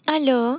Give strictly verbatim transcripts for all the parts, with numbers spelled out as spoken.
Aló,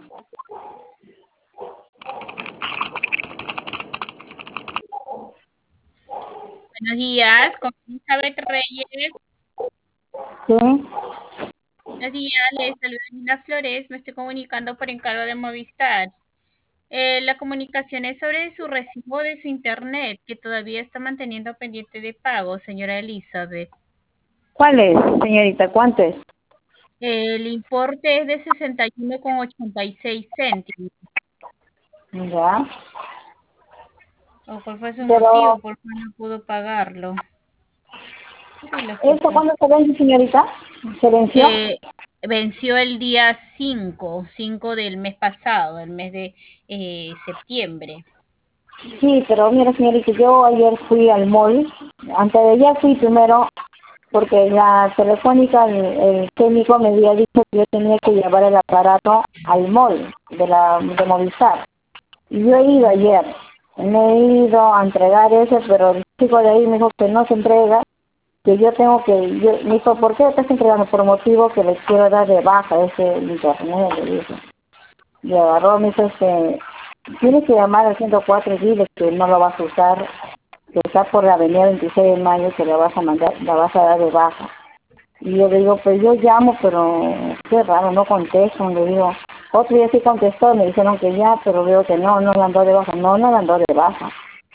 Buenos días, con Elizabeth Reyes. Sí, Buenos días, les saluda Linda Flores. Me estoy comunicando por encargo de Movistar. Eh, la comunicación es sobre su recibo de su internet, que todavía está manteniendo pendiente de pago, señora Elizabeth. ¿cuál es, señorita? ¿Cuánto es? El importe es de sesenta y uno con ochenta y seis céntimos. Ya, ¿O cuál fue su pero motivo por qué no pudo pagarlo? Sí, lo ¿esto escucho. cuándo se vence, señorita? ¿Se venció? Eh, Venció el día cinco, cinco del mes pasado, el mes de eh, septiembre. Sí, pero mira, señorita, yo ayer fui al mall, antes de ayer fui primero porque la telefónica, el, el técnico me había dicho que yo tenía que llevar el aparato al mall de la de Movistar. Y yo he ido ayer, me he ido a entregar ese, pero el chico de ahí me dijo que no se entrega, que yo tengo que, yo, me dijo, ¿por qué estás entregando? Por motivo que le quiero dar de baja ese internet, le dije. Y agarró, me dijo, este, tienes que llamar al ciento cuatro y dile que no lo vas a usar, que está por la avenida veintiséis de mayo, que la vas a mandar, la vas a dar de baja. Y yo le digo, pues yo llamo, pero qué raro, no contestan, le digo. Otro día sí contestó, me dijeron que ya, pero veo que no, no la andó de baja, no, no la andó de baja.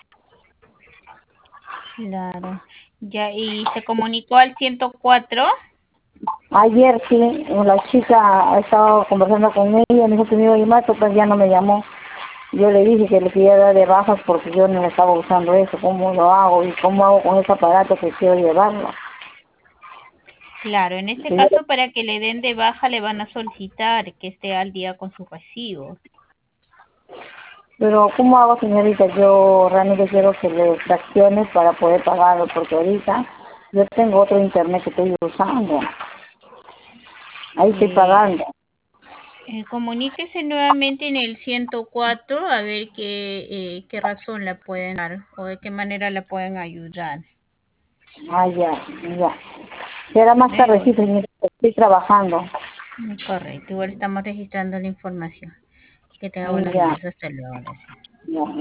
Claro. Ya, y se comunicó al ciento cuatro. Ayer sí, la chica ha estado conversando con ella, me dijo que me iba a llamar, pero pues ya no me llamó. Yo le dije que le quería dar de baja porque yo no estaba usando eso, cómo lo hago y cómo hago con ese aparato que quiero llevarlo. Claro, en este Y yo, caso para que le den de baja le van a solicitar que esté al día con sus recibos. pero ¿cómo hago, señorita? Yo realmente quiero que le fracciones para poder pagarlo, porque ahorita yo tengo otro internet que estoy usando. Ahí estoy Eh, pagando. eh, Comuníquese nuevamente en el ciento cuatro a ver qué, eh, qué razón le pueden dar o de qué manera le pueden ayudar. Ah, ya, ya. Será más Eh, tarde, sí, señorita, estoy trabajando. mm, correcto, igual estamos registrando la información. Que tenga buenos Ya, días. Hasta luego. Gracias. ya.